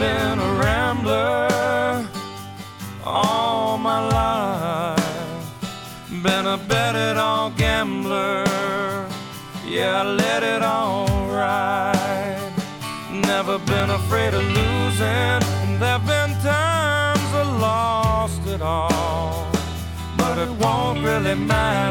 been a rambler all my life, been a bet it all gambler, yeah, I let it all ride. Never been afraid of losing, and there've been times I lost it all, but it won't really matter